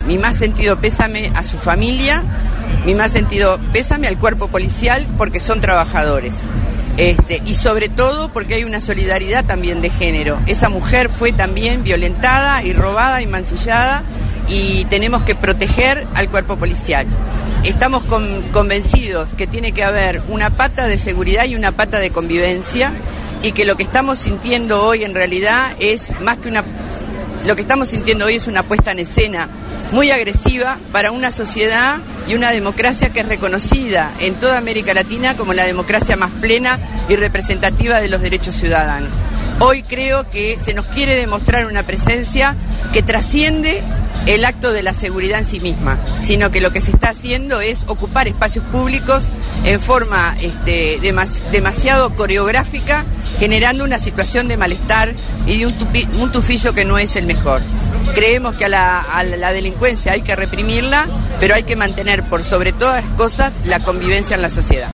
mi más sentido pésame a su familia, mi más sentido pésame al cuerpo policial porque son trabajadores. Y sobre todo porque hay una solidaridad también de género. Esa mujer fue también violentada y robada y mancillada y tenemos que proteger al cuerpo policial. Estamos convencidos que tiene que haber una pata de seguridad y una pata de convivencia y que lo que estamos sintiendo hoy en realidad es más que lo que estamos sintiendo hoy es una puesta en escena muy agresiva para una sociedad y una democracia que es reconocida en toda América Latina como la democracia más plena y representativa de los derechos ciudadanos. Hoy creo que se nos quiere demostrar una presencia que trasciende el acto de la seguridad en sí misma, sino que lo que se está haciendo es ocupar espacios públicos en forma demasiado coreográfica, generando una situación de malestar y de un tufillo que no es el mejor. Creemos que a la delincuencia hay que reprimirla, pero hay que mantener por sobre todas las cosas la convivencia en la sociedad.